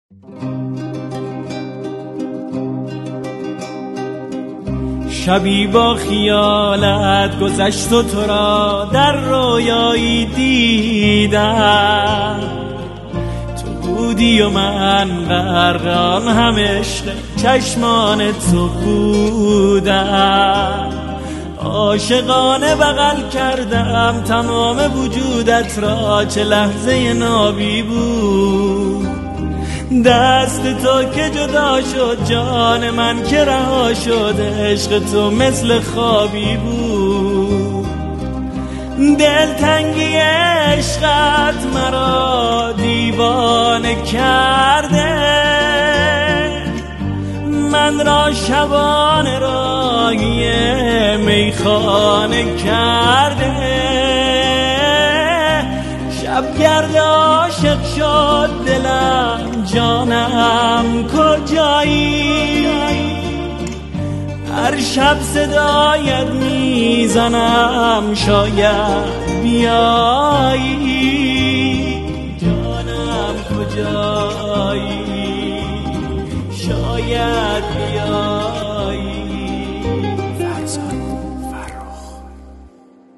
شبی با خیالت گذشت و تو را در رویایی دیدم، تو بودی و من غرق آن همه عشق چشمان تو بودم. عاشقانه بغل کردم تمام وجودت را، چه لحظه نابی بود. دست تو که جدا شد جان من که رها شد، عشق تو مثل خوابی بود. دلتنگی عشقت مرا دیوانه کرده، من را شبانه راهی میخانه کرده. شب گرد عاشق شد دلم، جانم کجایی؟ هر شب صدایت میزنم شاید بیایی. جانم کجایی؟ شاید بیایی.